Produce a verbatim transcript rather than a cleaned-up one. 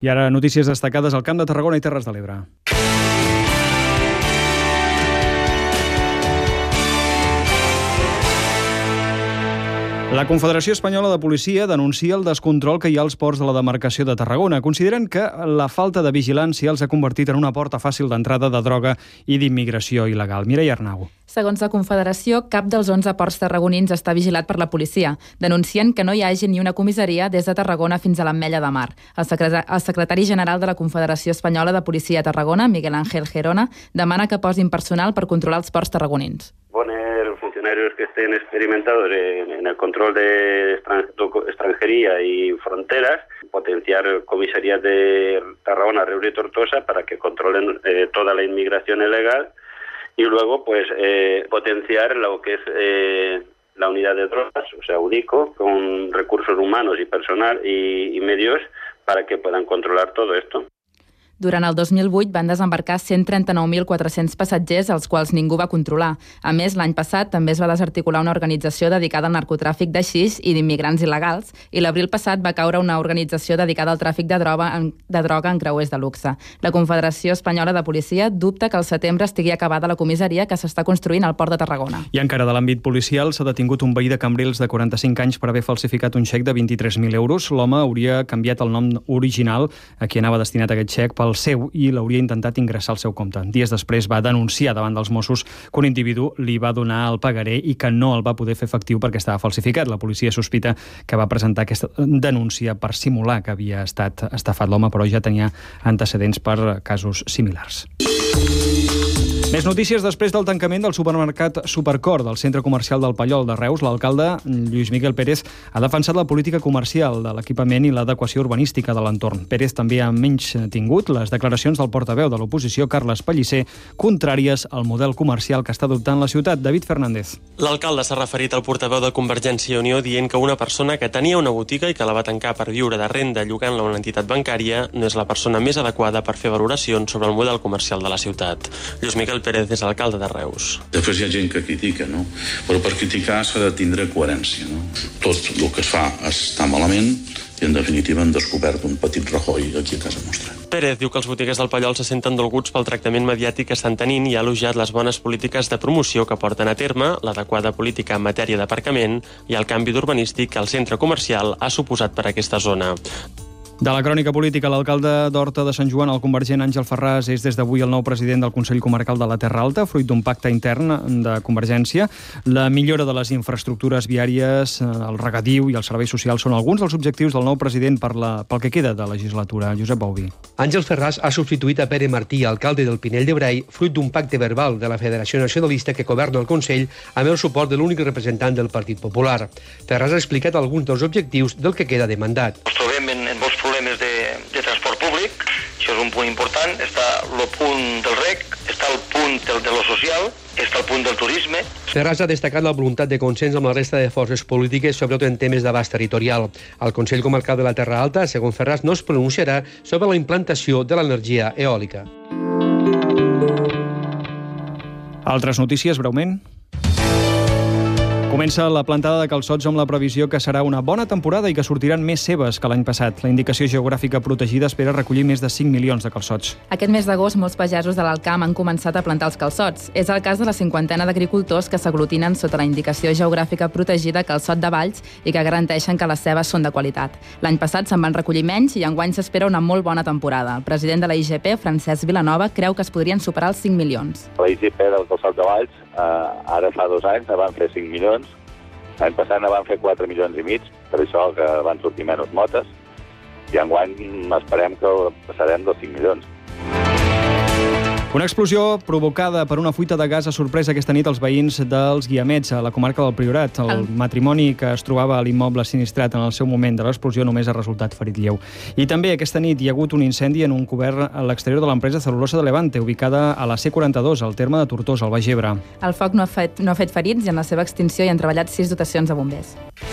I ara notícies destacades al Camp de Tarragona i Terres de l'Ebre. La Confederació Espanyola de Policia denuncia el descontrol que hi ha als ports de la demarcació de Tarragona. Consideren que la falta de vigilància els ha convertit en una porta fàcil d'entrada de droga i d'immigració il·legal. Mireia Arnau. Segons la Confederació, cap dels onze ports tarragonins està vigilat per la policia. Denuncien que no hi hagi ni una comissaria des de Tarragona fins a l'Ametlla de Mar. El secretari, el secretari general de la Confederació Espanyola de Policia a Tarragona, Miguel Ángel Gerona, demana que posin personal per controlar els ports tarragonins. Poner funcionarios que estén experimentados en, en el control de extranjería y fronteras, potenciar comisarías de Tarragona, Reus y Tortosa para que controlen eh, toda la inmigración ilegal y luego pues eh, potenciar lo que es eh, la unidad de drogas, o sea, UDICO, con recursos humanos y personal y, y medios para que puedan controlar todo esto. Durant el dos mil vuit van desembarcar cent trenta-nou mil quatre-cents passatgers, als quals ningú va controlar. A més, l'any passat també es va desarticular una organització dedicada al narcotràfic de xix i d'immigrants il·legals, i l'abril passat va caure una organització dedicada al tràfic de droga, en, de droga en creuers de luxe. La Confederació Espanyola de Policia dubta que al setembre estigui acabada la comissaria que s'està construint al Port de Tarragona. I encara de l'àmbit policial s'ha detingut un veí de Cambrils de quaranta-cinc anys per haver falsificat un xec de vint-i-tres mil euros. L'home hauria canviat el nom original a qui anava destinat aquest xec pel seu i l'hauria intentat ingressar al seu compte. Dies després va denunciar davant dels Mossos que un individu li va donar el pagaré i que no el va poder fer efectiu perquè estava falsificat. La policia sospita que va presentar aquesta denúncia per simular que havia estat estafat l'home, però ja tenia antecedents per casos similars. Més notícies. Després del tancament del supermercat Supercor del centre comercial del Pallol de Reus, l'alcalde Lluís Miguel Pérez ha defensat la política comercial de l'equipament i l'adequació urbanística de l'entorn. Pérez també ha menys tingut les declaracions del portaveu de l'oposició, Carles Pellicer, contràries al model comercial que està adoptant la ciutat. David Fernández. L'alcalde s'ha referit al portaveu de Convergència i Unió dient que una persona que tenia una botiga i que la va tancar per viure de renda llogant-la a una entitat bancària no és la persona més adequada per fer valoracions sobre el model comercial de la ciutat. Lluís Miguel Pérez és alcalde de Reus. Després hi ha gent que critica, no? Però per criticar s'ha de tindre coherència, no? Tot el que es fa està malament i en definitiva han descobert un petit Rajoy aquí a casa nostra. Pérez diu que els botiguers del Pallol se senten dolguts pel tractament mediàtic que estan tenint i ha elogiat les bones polítiques de promoció que porten a terme, l'adequada política en matèria d'aparcament i el canvi d'urbanístic que el centre comercial ha suposat per a aquesta zona. De la crònica política, l'alcalde d'Horta de Sant Joan, el convergent Àngel Ferràs, és des d'avui el nou president del Consell Comarcal de la Terra Alta, fruit d'un pacte intern de Convergència. La millora de les infraestructures viàries, el regadiu i els serveis socials són alguns dels objectius del nou president per la, pel que queda de legislatura. Josep Bouvi. Àngel Ferràs ha substituït a Pere Martí, alcalde del Pinell de Brai, fruit d'un pacte verbal de la Federació Nacionalista que governa el Consell amb el suport de l'únic representant del Partit Popular. Ferràs ha explicat alguns dels objectius del que queda de mandat. Ens trobem en, en molts problemes de, de transport públic, això és un punt important, està el punt del rec, està el punt del, de lo social, està el punt del turisme. Ferràs ha destacat la voluntat de consens amb la resta de forces polítiques, sobretot en temes d'abast territorial. El Consell Comarcal de la Terra Alta, segons Ferràs, no es pronunciarà sobre la implantació de l'energia eòlica. Altres notícies, breument. Comença la plantada de calçots amb la previsió que serà una bona temporada i que sortiran més cebes que l'any passat. La indicació geogràfica protegida espera recollir més de cinc milions de calçots. Aquest mes d'agost, molts pagesos de l'Alt Camp han començat a plantar els calçots. És el cas de la cinquantena d'agricultors que s'aglutinen sota la indicació geogràfica protegida Calçot de Valls i que garanteixen que les cebes són de qualitat. L'any passat se'n van recollir menys i enguany s'espera una molt bona temporada. El president de la I G P, Francesc Vilanova, creu que es podrien superar els cinc milions. La I G P del Calçot de Valls, eh, ara fa dos anys, ne van fer cinc milions. L'any passat ne van fer quatre milions i mig, per això que van sortir menys motes, i enguany esperem que passarem dels cinc milions. Una explosió provocada per una fuita de gas ha sorprès aquesta nit els veïns dels Guiamets, a la comarca del Priorat. El matrimoni que es trobava a l'immoble sinistrat en el seu moment de l'explosió només ha resultat ferit lleu. I també aquesta nit hi ha hagut un incendi en un cobert a l'exterior de l'empresa Cel·lulosa de Levante, ubicada a la C quaranta-dos, al terme de Tortosa, al Baix Ebre. El foc no ha fet, no ha fet ferits i en la seva extinció hi han treballat sis dotacions de bombers.